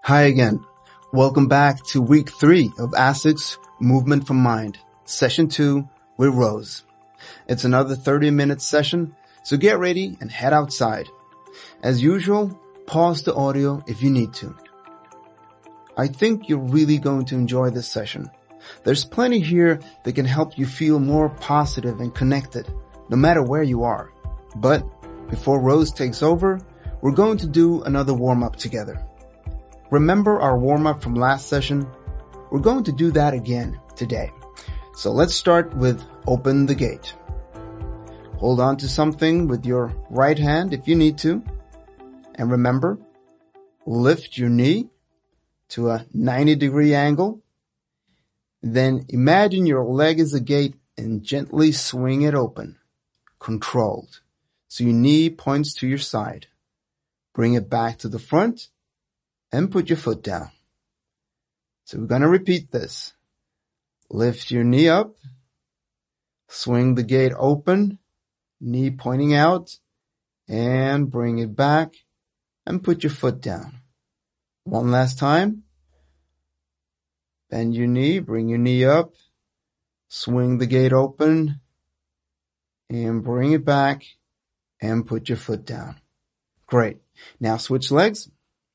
Hi again. Welcome back to week 3 of ASIC's Movement from Mind, session 2 with Rose. It's another 30-minute session, so get ready and head outside. As usual, pause the audio if you need to. I think you're really going to enjoy this session. There's plenty here that can help you feel more positive and connected, no matter where you are. But before Rose takes over, we're going to do another warm-up together. Remember our warm-up from last session? We're going to do that again today. So let's start with open the gate. Hold on to something with your right hand if you need to. And remember, lift your knee to a 90-degree angle. Then imagine your leg is a gate and gently swing it open, controlled. So your knee points to your side. Bring it back to the front and put your foot down. So we're going to repeat this. Lift your knee up, swing the gate open, knee pointing out, and bring it back and put your foot down. One last time. Bend your knee, bring your knee up, swing the gate open, and bring it back and put your foot down. Great. Now switch legs.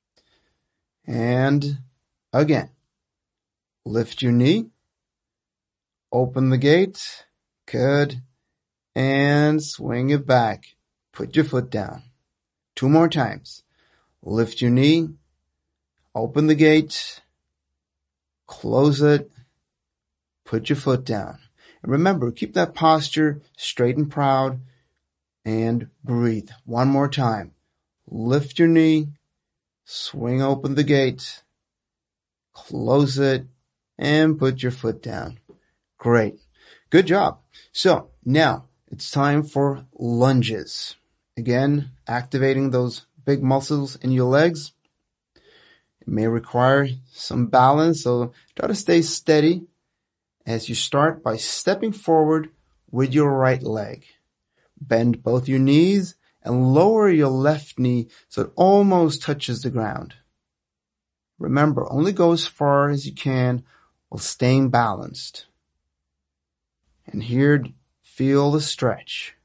And again, lift your knee, open the gate, good, and swing it back. Put your foot down. 2 more times. Lift your knee, open the gate, close it, put your foot down. And remember, keep that posture straight and proud, and breathe. 1 more time. Lift your knee, swing open the gate, close it, and put your foot down. Great. Good job. So now it's time for lunges. Again, activating those big muscles in your legs. It may require some balance, so try to stay steady as you start by stepping forward with your right leg. Bend both your knees and lower your left knee so it almost touches the ground. Remember, only go as far as you can while staying balanced. And here, feel the stretch.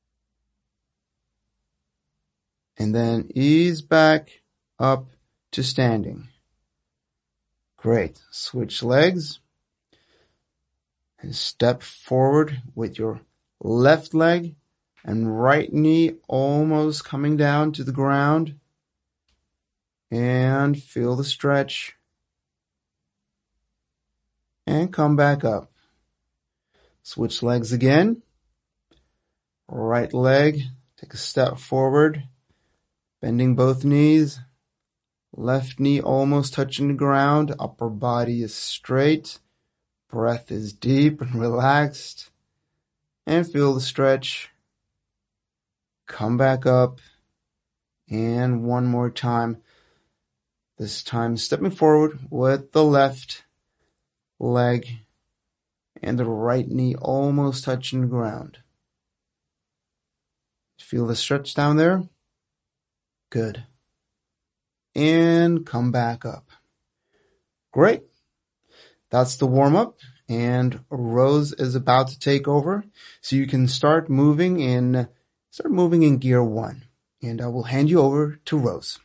And then ease back up to standing. Great. Switch legs. And step forward with your left leg and right knee almost coming down to the ground. And feel the stretch. And come back up. Switch legs again. Right leg, take a step forward, bending both knees. Left knee almost touching the ground. Upper body is straight. Breath is deep and relaxed. And feel the stretch. Come back up. And 1 more time. This time stepping forward with the left leg and the right knee almost touching the ground. Feel the stretch down there? Good. And come back up. Great. That's the warm-up, and Rose is about to take over, so you can start moving in gear 1. And I will hand you over to Rose.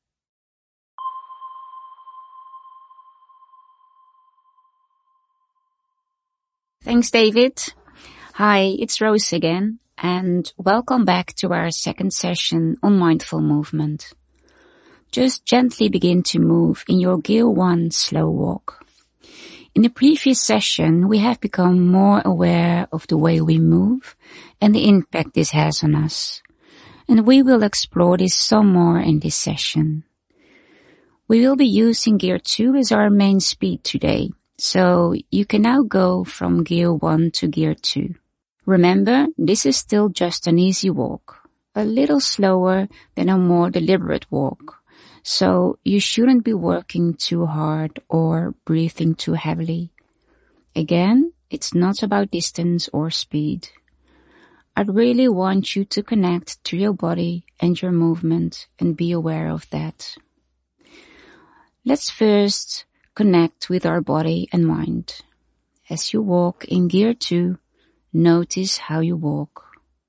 Thanks, David. Hi, it's Rose again, and welcome back to our second session on mindful movement. Just gently begin to move in your gear 1 slow walk. In the previous session, we have become more aware of the way we move and the impact this has on us. And we will explore this some more in this session. We will be using gear 2 as our main speed today. So you can now go from gear 1 to gear 2. Remember, this is still just an easy walk, a little slower than a more deliberate walk. So you shouldn't be working too hard or breathing too heavily. Again, it's not about distance or speed. I'd really want you to connect to your body and your movement and be aware of that. Let's first connect with our body and mind. As you walk in gear 2, notice how you walk.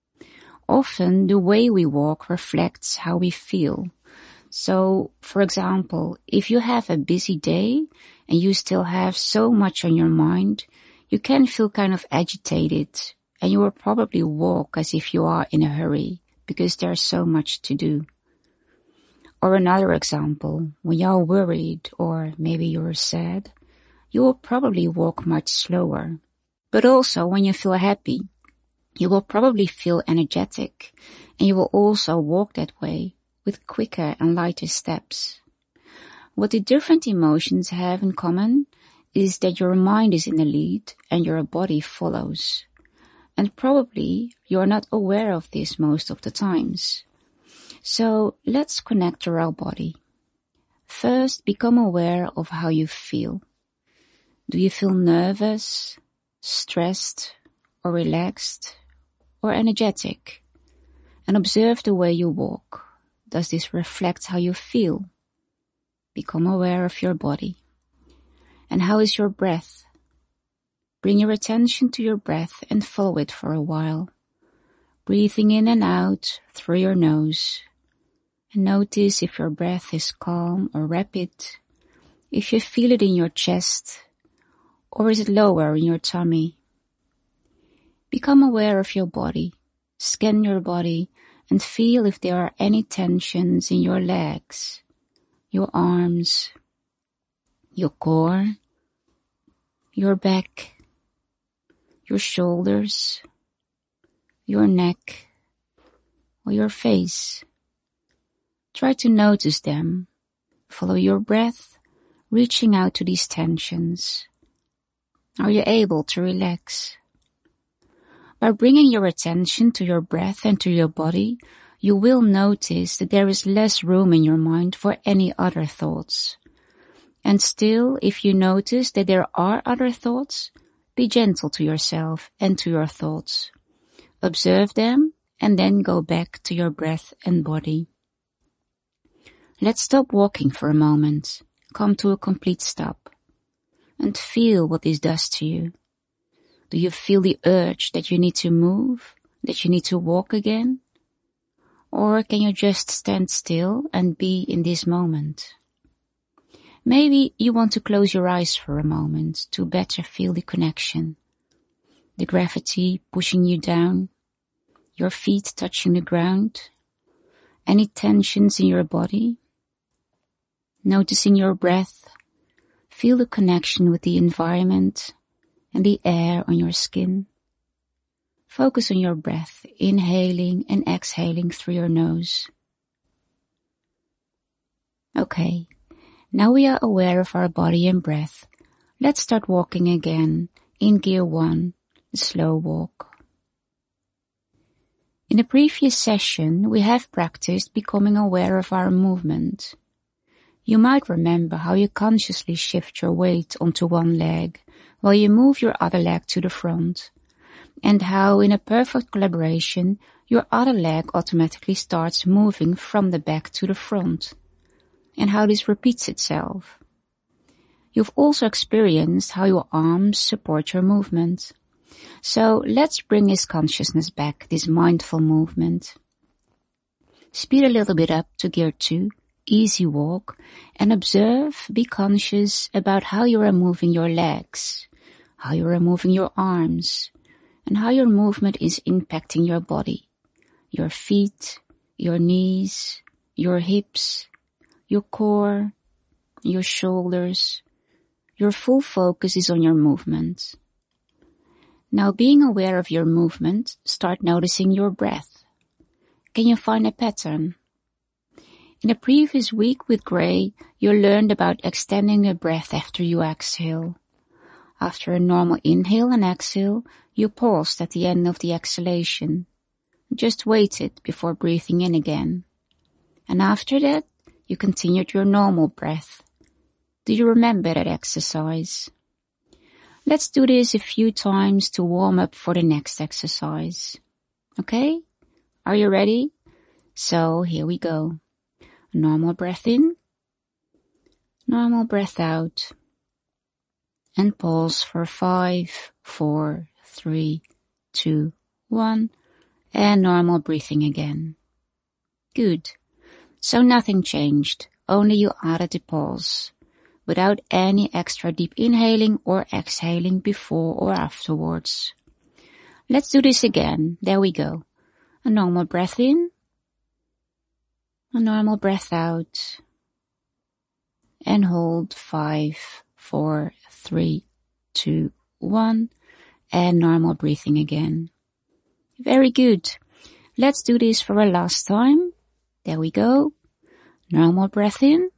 Often the way we walk reflects how we feel. So, for example, if you have a busy day and you still have so much on your mind, you can feel kind of agitated and you will probably walk as if you are in a hurry because there's so much to do. Or another example, when you're worried or maybe you're sad, you will probably walk much slower. But also when you feel happy, you will probably feel energetic and you will also walk that way with quicker and lighter steps. What the different emotions have in common is that your mind is in the lead and your body follows. And probably you're not aware of this most of the times. So let's connect to our body. First, become aware of how you feel. Do you feel nervous, stressed, or relaxed, or energetic? And observe the way you walk. Does this reflect how you feel? Become aware of your body. And how is your breath? Bring your attention to your breath and follow it for a while. Breathing in and out through your nose. And notice if your breath is calm or rapid, if you feel it in your chest, or is it lower in your tummy. Become aware of your body. Scan your body and feel if there are any tensions in your legs, your arms, your core, your back, your shoulders, your neck, or your face. Try to notice them. Follow your breath, reaching out to these tensions. Are you able to relax? By bringing your attention to your breath and to your body, you will notice that there is less room in your mind for any other thoughts. And still, if you notice that there are other thoughts, be gentle to yourself and to your thoughts. Observe them and then go back to your breath and body. Let's stop walking for a moment, come to a complete stop, and feel what this does to you. Do you feel the urge that you need to move, that you need to walk again? Or can you just stand still and be in this moment? Maybe you want to close your eyes for a moment to better feel the connection. The gravity pushing you down, your feet touching the ground, any tensions in your body. Noticing your breath, feel the connection with the environment and the air on your skin. Focus on your breath, inhaling and exhaling through your nose. Okay, now we are aware of our body and breath. Let's start walking again in gear 1, the slow walk. In the previous session, we have practiced becoming aware of our movement. You might remember how you consciously shift your weight onto one leg while you move your other leg to the front, and how in a perfect collaboration your other leg automatically starts moving from the back to the front, and how this repeats itself. You've also experienced how your arms support your movement. So let's bring this consciousness back, this mindful movement. Speed a little bit up to gear 2. Easy walk, and observe, be conscious about how you are moving your legs, how you are moving your arms, and how your movement is impacting your body, your feet, your knees, your hips, your core, your shoulders. Your full focus is on your movement. Now, being aware of your movement, start noticing your breath. Can you find a pattern? In the previous week with Gray, you learned about extending the breath after you exhale. After a normal inhale and exhale, you paused at the end of the exhalation. Just waited before breathing in again. And after that, you continued your normal breath. Do you remember that exercise? Let's do this a few times to warm up for the next exercise. Okay? Are you ready? So here we go. Normal breath in. Normal breath out. And pause for 5, 4, 3, 2, 1. And normal breathing again. Good. So nothing changed. Only you added the pause. Without any extra deep inhaling or exhaling before or afterwards. Let's do this again. There we go. A normal breath in. A normal breath out. And hold 5, 4, 3, 2, 1. And normal breathing again. Very good. Let's do this for a last time. There we go. Normal breath in.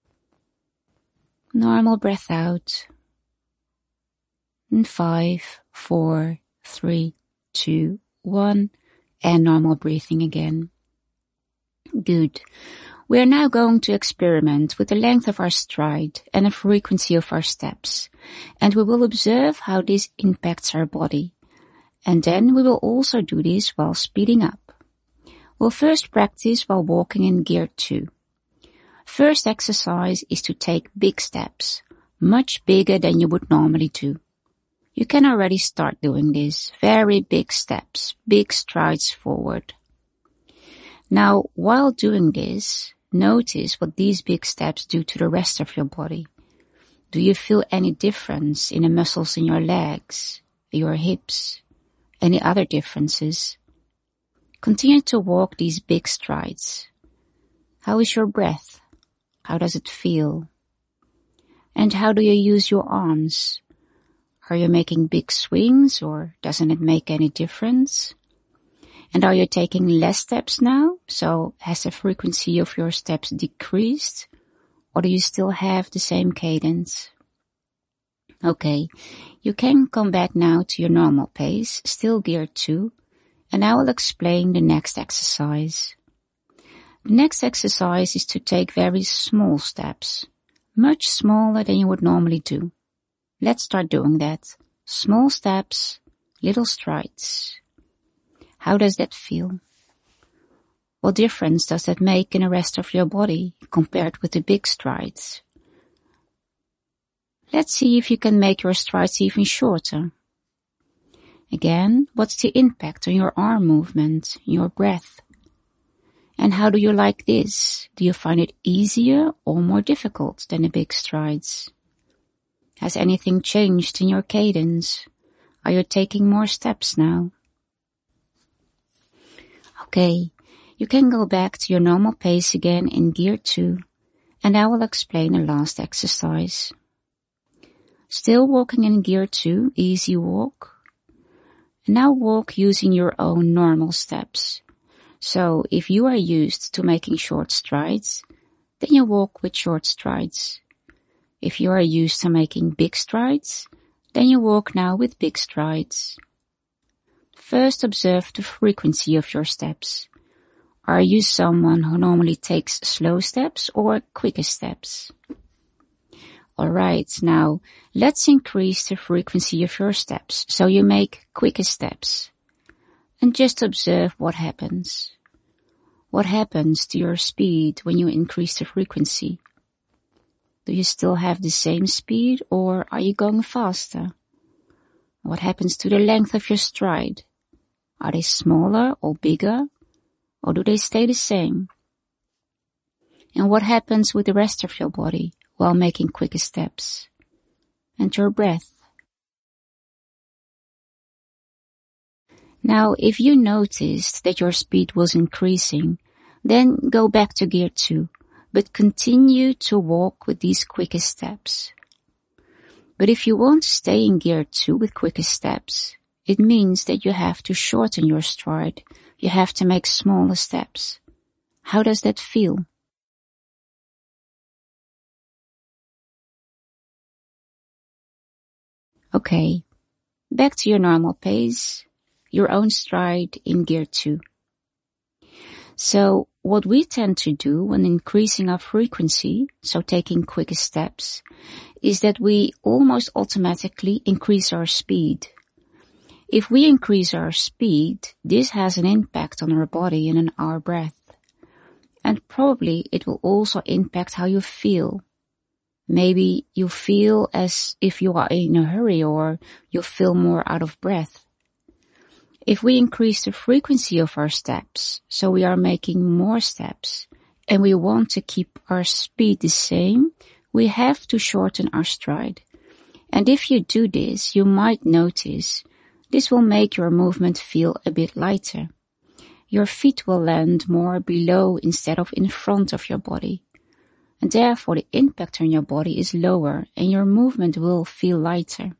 Normal breath out. And 5, 4, 3, 2, 1. And normal breathing again. Good. We are now going to experiment with the length of our stride and the frequency of our steps, and we will observe how this impacts our body. And then we will also do this while speeding up. We'll first practice while walking in gear 2. First exercise is to take big steps, much bigger than you would normally do. You can already start doing this, very big steps, big strides forward. Now, while doing this, notice what these big steps do to the rest of your body. Do you feel any difference in the muscles in your legs, your hips, any other differences? Continue to walk these big strides. How is your breath? How does it feel? And how do you use your arms? Are you making big swings or doesn't it make any difference? And are you taking less steps now? So has the frequency of your steps decreased? Or do you still have the same cadence? Okay, you can come back now to your normal pace, still gear 2, and I will explain the next exercise. The next exercise is to take very small steps, much smaller than you would normally do. Let's start doing that. Small steps, little strides. How does that feel? What difference does that make in the rest of your body compared with the big strides? Let's see if you can make your strides even shorter. Again, what's the impact on your arm movement, your breath? And how do you like this? Do you find it easier or more difficult than the big strides? Has anything changed in your cadence? Are you taking more steps now? Okay, you can go back to your normal pace again in gear 2, and I will explain the last exercise. Still walking in gear 2, easy walk. And now walk using your own normal steps. So if you are used to making short strides, then you walk with short strides. If you are used to making big strides, then you walk now with big strides. First, observe the frequency of your steps. Are you someone who normally takes slow steps or quicker steps? Alright, now let's increase the frequency of your steps so you make quicker steps. And just observe what happens. What happens to your speed when you increase the frequency? Do you still have the same speed or are you going faster? What happens to the length of your stride? Are they smaller or bigger, or do they stay the same? And what happens with the rest of your body while making quicker steps? And your breath? Now, if you noticed that your speed was increasing, then go back to gear 2, but continue to walk with these quicker steps. But if you want to stay in gear 2 with quicker steps, it means that you have to shorten your stride. You have to make smaller steps. How does that feel? Okay, back to your normal pace, your own stride in gear 2. So what we tend to do when increasing our frequency, so taking quicker steps, is that we almost automatically increase our speed. If we increase our speed, this has an impact on our body and on our breath. And probably it will also impact how you feel. Maybe you feel as if you are in a hurry, or you feel more out of breath. If we increase the frequency of our steps, so we are making more steps, and we want to keep our speed the same, we have to shorten our stride. And if you do this, you might notice this will make your movement feel a bit lighter. Your feet will land more below instead of in front of your body. And therefore the impact on your body is lower and your movement will feel lighter.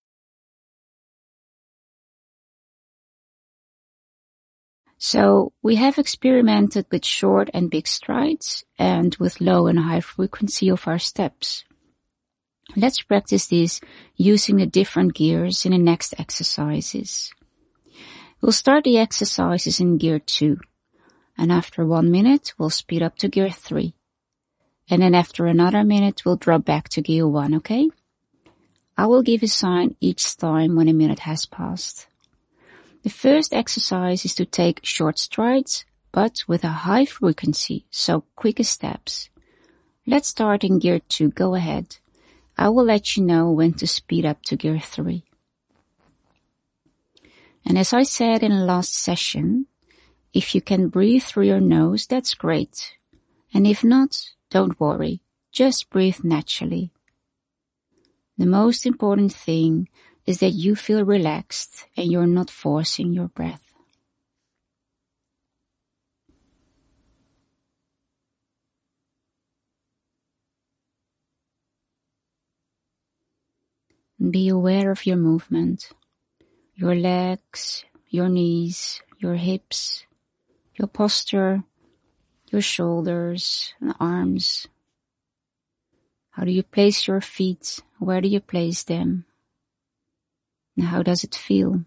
So we have experimented with short and big strides and with low and high frequency of our steps. Let's practice this using the different gears in the next exercises. We'll start the exercises in gear 2, and after 1 minute we'll speed up to gear 3. And then after another minute we'll drop back to gear 1, okay? I will give a sign each time when a minute has passed. The first exercise is to take short strides, but with a high frequency, so quicker steps. Let's start in gear 2, go ahead. I will let you know when to speed up to gear 3. And as I said in the last session, if you can breathe through your nose, that's great. And if not, don't worry, just breathe naturally. The most important thing is that you feel relaxed and you're not forcing your breath. Be aware of your movement, your legs, your knees, your hips, your posture, your shoulders and arms. How do you place your feet? Where do you place them? And how does it feel?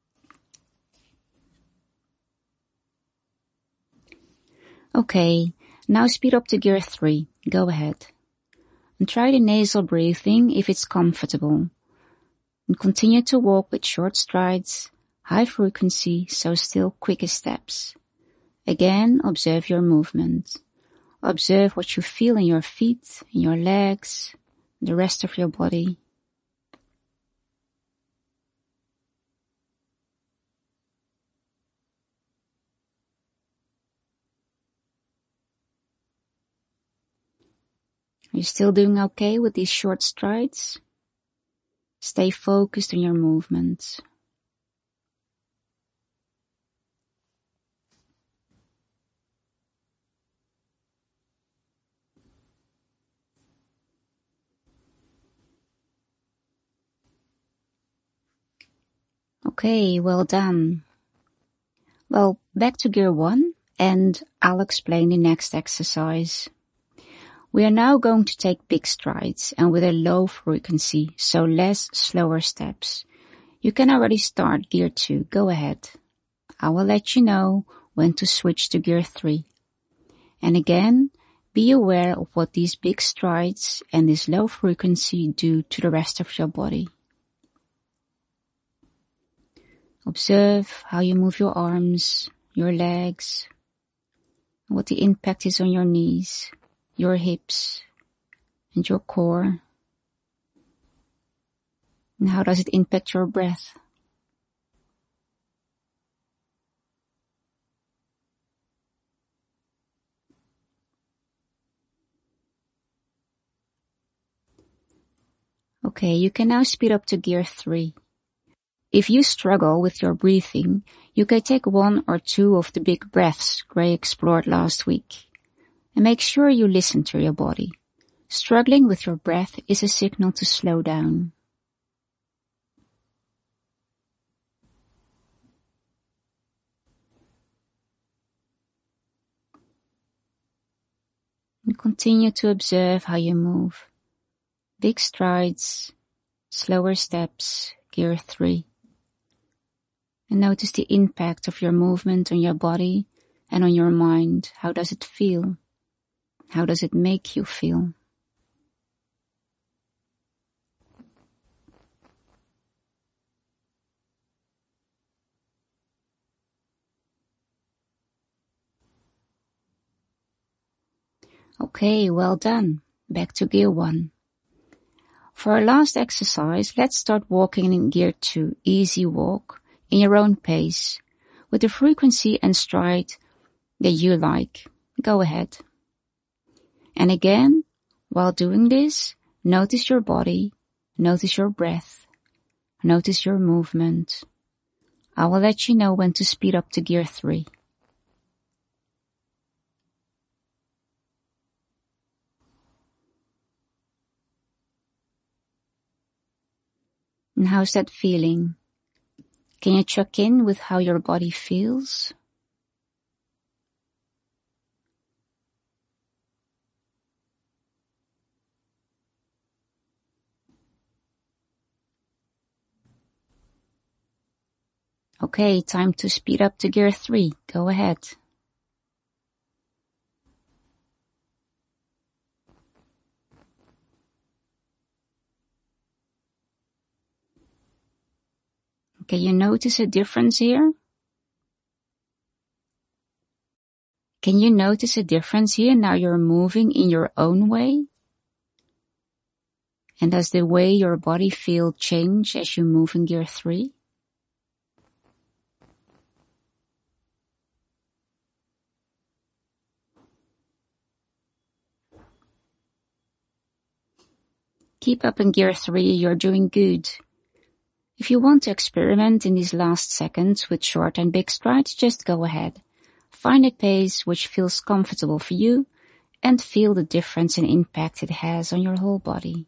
Okay, now speed up to gear 3. Go ahead. And try the nasal breathing if it's comfortable. And continue to walk with short strides, high frequency, so still quicker steps. Again, observe your movement. Observe what you feel in your feet, in your legs, the rest of your body. Are you still doing okay with these short strides? Stay focused on your movements. Okay, well done. Well, back to gear 1 and I'll explain the next exercise. We are now going to take big strides and with a low frequency, so less slower steps. You can already start gear 2, go ahead. I will let you know when to switch to gear 3. And again, be aware of what these big strides and this low frequency do to the rest of your body. Observe how you move your arms, your legs, what the impact is on your knees, your hips, and your core. And how does it impact your breath? Okay, you can now speed up to gear 3. If you struggle with your breathing, you can take 1 or 2 of the big breaths Gray explored last week. And make sure you listen to your body. Struggling with your breath is a signal to slow down. And continue to observe how you move. Big strides, slower steps, gear 3. And notice the impact of your movement on your body and on your mind. How does it feel? How does it make you feel? Okay, well done. Back to gear 1. For our last exercise, let's start walking in gear 2, easy walk, in your own pace, with the frequency and stride that you like. Go ahead. And again, while doing this, notice your body, notice your breath, notice your movement. I will let you know when to speed up to gear 3. And how's that feeling? Can you check in with how your body feels? Okay, time to speed up to gear 3. Go ahead. Can you notice a difference here? Can you notice a difference here now you're moving in your own way? And does the way your body feel change as you move in gear 3? Keep up in gear 3, you're doing good. If you want to experiment in these last seconds with short and big strides, just go ahead. Find a pace which feels comfortable for you and feel the difference and impact it has on your whole body.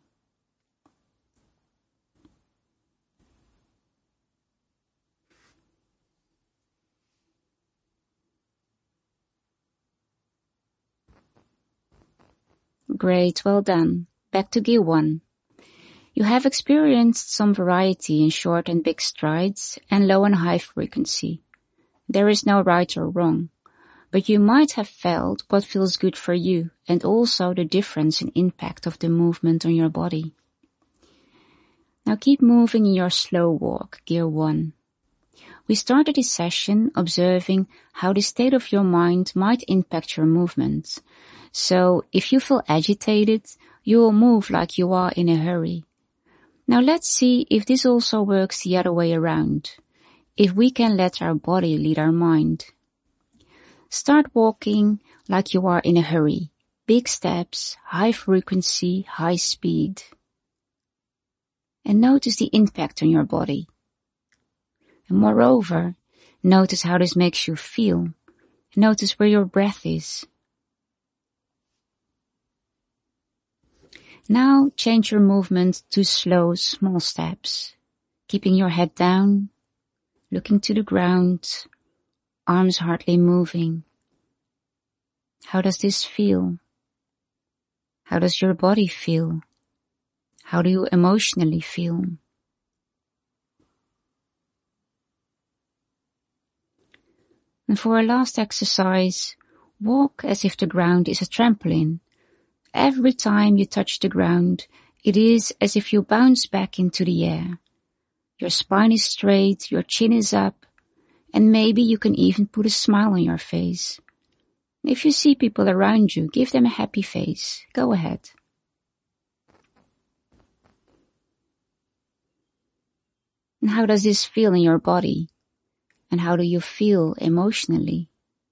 Great, well done. Back to gear 1. You have experienced some variety in short and big strides and low and high frequency. There is no right or wrong, but you might have felt what feels good for you and also the difference in impact of the movement on your body. Now keep moving in your slow walk, gear 1. We started this session observing how the state of your mind might impact your movement. So if you feel agitated, you will move like you are in a hurry. Now let's see if this also works the other way around, if we can let our body lead our mind. Start walking like you are in a hurry, big steps, high frequency, high speed. And notice the impact on your body. And moreover, notice how this makes you feel. Notice where your breath is. Now change your movement to slow, small steps, keeping your head down, looking to the ground, arms hardly moving. How does this feel? How does your body feel? How do you emotionally feel? And for our last exercise, walk as if the ground is a trampoline. Every time you touch the ground, it is as if you bounce back into the air. Your spine is straight, your chin is up, and maybe you can even put a smile on your face. If you see people around you, give them a happy face. Go ahead. And how does this feel in your body? And how do you feel emotionally?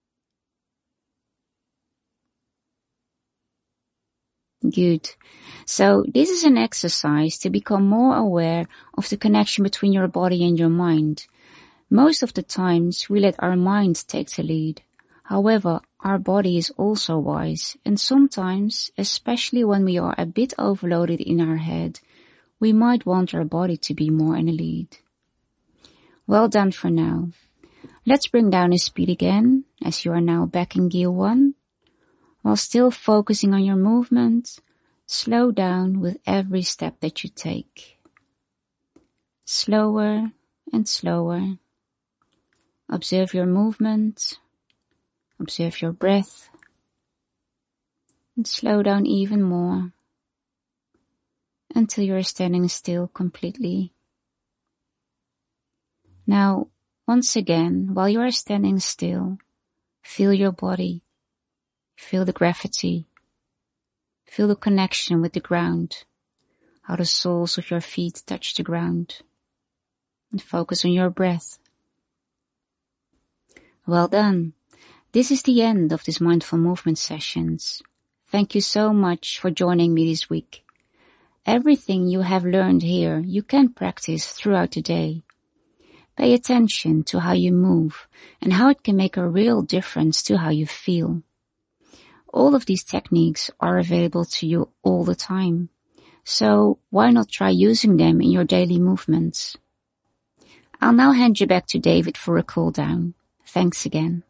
Good. So this is an exercise to become more aware of the connection between your body and your mind. Most of the times we let our mind take the lead. However, our body is also wise, and sometimes, especially when we are a bit overloaded in our head, we might want our body to be more in the lead. Well done for now. Let's bring down the speed again, as you are now back in gear 1. While still focusing on your movement, slow down with every step that you take. Slower and slower. Observe your movement. Observe your breath. And slow down even more until you're standing still completely. Now, once again, while you are standing still, feel your body. Feel the gravity. Feel the connection with the ground. how the soles of your feet touch the ground. And focus on your breath. Well done. This is the end of this mindful movement sessions. Thank you so much for joining me this week. Everything you have learned here, you can practice throughout the day. Pay attention to how you move and how it can make a real difference to how you feel. All of these techniques are available to you all the time. So why not try using them in your daily movements? I'll now hand you back to David for a cool down. Thanks again.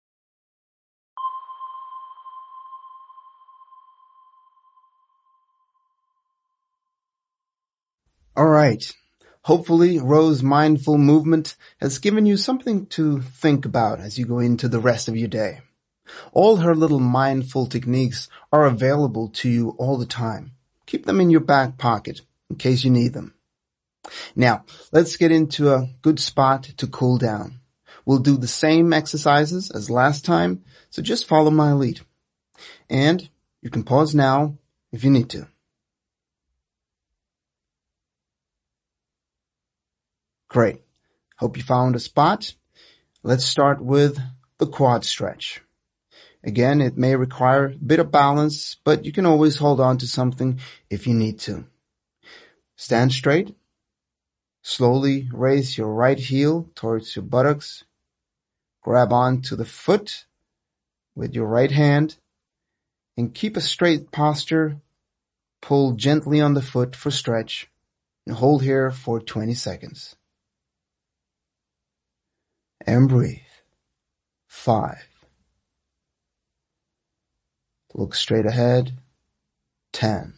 All right. Hopefully, Rose's mindful movement has given you something to think about as you go into the rest of your day. All her little mindful techniques are available to you all the time. Keep them in your back pocket in case you need them. Now, let's get into a good spot to cool down. We'll do the same exercises as last time, so just follow my lead. And you can pause now if you need to. Great. Hope you found a spot. Let's start with the quad stretch. Again, it may require a bit of balance, but you can always hold on to something if you need to. Stand straight. Slowly raise your right heel towards your buttocks. Grab onto the foot with your right hand and keep a straight posture. Pull gently on the foot for stretch and hold here for 20 seconds. And breathe. 5. Look straight ahead. 10.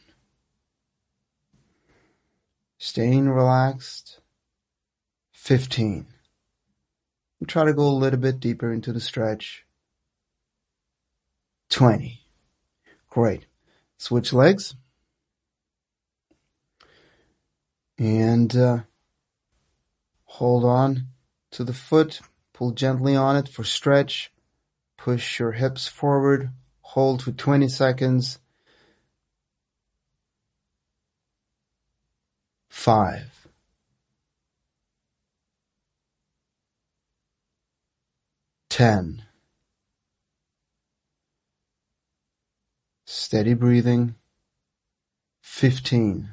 Staying relaxed. 15. And try to go a little bit deeper into the stretch. 20. Great. Switch legs. And hold on to the foot. Pull gently on it for stretch. Push your hips forward. Hold for 20 seconds. 5. 10. Steady breathing. 15.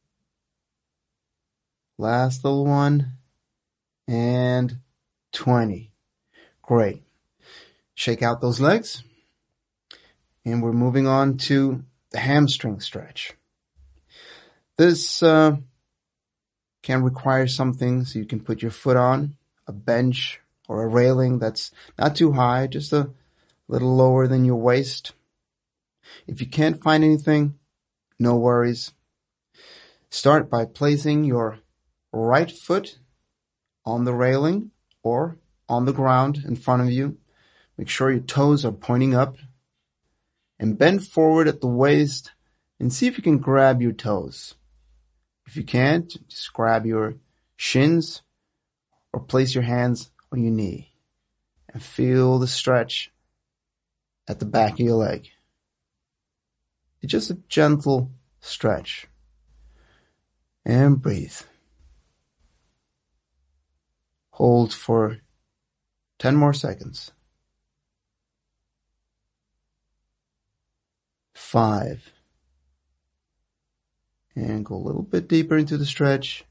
Last little one. And 20. Great. Shake out those legs. And we're moving on to the hamstring stretch. This can require something so you can put your foot on a bench or a railing that's not too high, just a little lower than your waist. If you can't find anything, no worries. Start by placing your right foot on the railing or on the ground in front of you. Make sure your toes are pointing up. And bend forward at the waist and see if you can grab your toes. If you can't, just grab your shins or place your hands on your knee and feel the stretch at the back of your leg. It's just a gentle stretch. And breathe. Hold for 10 more seconds. 5. And go a little bit deeper into the stretch.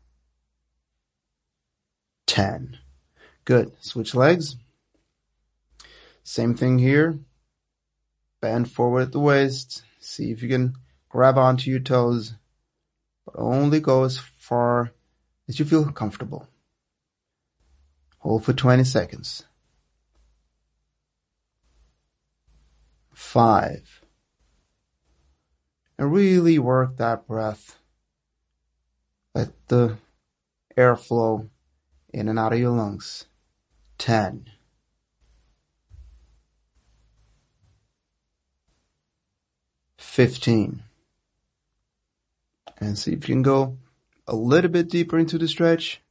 10. Good. Switch legs. Same thing here. Bend forward at the waist. See if you can grab onto your toes, but only go as far as you feel comfortable. Hold for 20 seconds. 5. And really work that breath. Let the air flow in and out of your lungs. 10. 15. And see if you can go a little bit deeper into the stretch.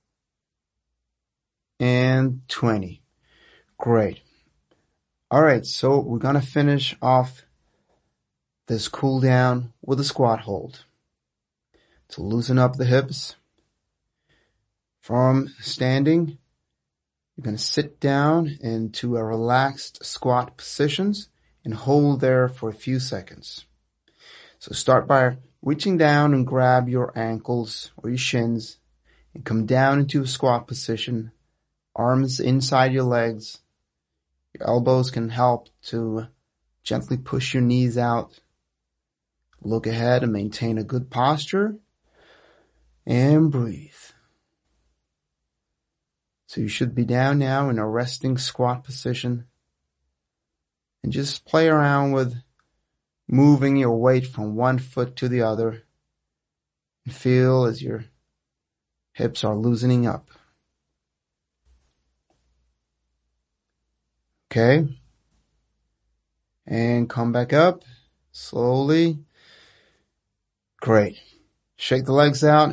And 20. Great. All right, so we're going to finish off this cool down with a squat hold. to loosen up the hips. From standing, you're going to sit down into a relaxed squat position and hold there for a few seconds. So start by reaching down and grab your ankles or your shins and come down into a squat position, arms inside your legs. Your elbows can help to gently push your knees out. Look ahead and maintain a good posture and breathe. So you should be down now in a resting squat position and just play around with moving your weight from one foot to the other and feel as your hips are loosening up. Okay. And come back up slowly. Great. Shake the legs out.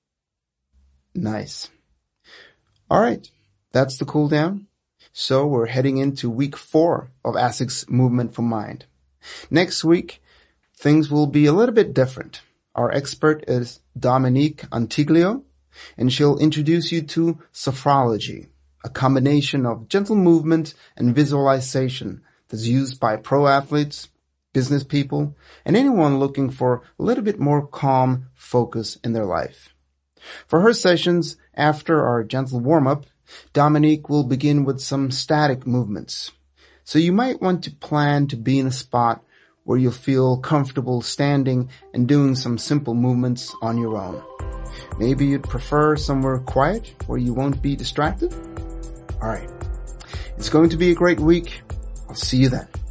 Nice. All right. That's the cool down. So we're heading into week 4 of ASICS Movement for Mind. Next week, things will be a little bit different. Our expert is Dominique Antiglio, and she'll introduce you to sophrology, a combination of gentle movement and visualization that's used by pro athletes, business people, and anyone looking for a little bit more calm focus in their life. For her sessions, after our gentle warm-up, Dominique will begin with some static movements. So you might want to plan to be in a spot where you'll feel comfortable standing and doing some simple movements on your own. Maybe you'd prefer somewhere quiet where you won't be distracted? All right. It's going to be a great week. I'll see you then.